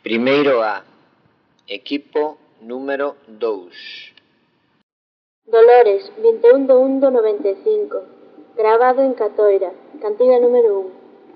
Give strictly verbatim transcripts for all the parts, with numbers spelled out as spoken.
Primeiro A, equipo número dous. Dolores, vinte e un de un do noventa e cinco. Gravado en Catoira, cantiga número un.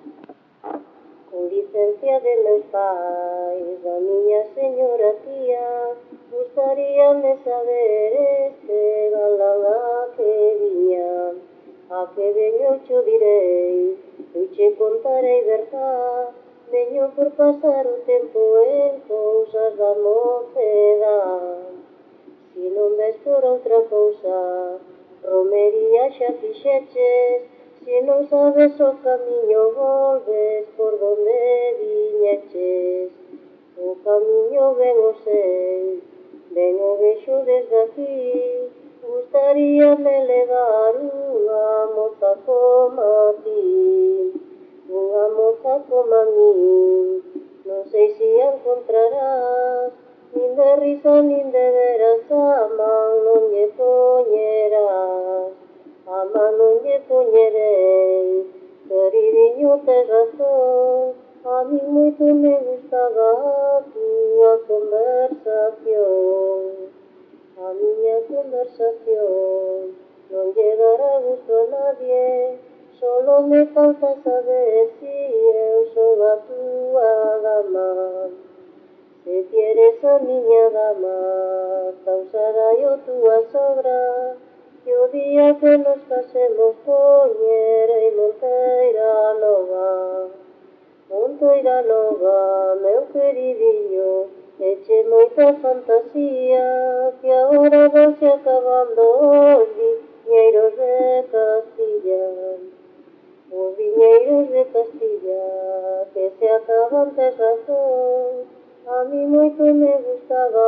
Con licencia de meus pais, da miña señora tía, gustaríame saber este galán a que viña. A que veño cho direi, eu che contarei verdad, veño por pasar o tempo en cousas da mocedad. Si non ves por outra cousa, romería xa fixeches, se non sabes o camiño volves por donde viñeches. O camiño ben o sei, ben o vexo desde aquí, gustaríame levar unha moza como ti, unha moza como a min, non sei se a encontrarás, nin de risa nin de veras a man non lle poñerás, a man non lle poñerei, queridiño tes razón, a min moito me gustaba a túa conversación, a miña conversación non lle dará gusto a nadie, solo me falta saber si eu son a túa dama. Se ti eres a miña dama, causará eu túa sobra, que o día que nos casemos poñerei monteira nova. Monteira nova, meu queridiño, eche moita fantasía, que agora vanse acabando os viñeiros de Castilla. Os viñeiros de Castilla, que se acaban tes razón, a mí moito me gustaba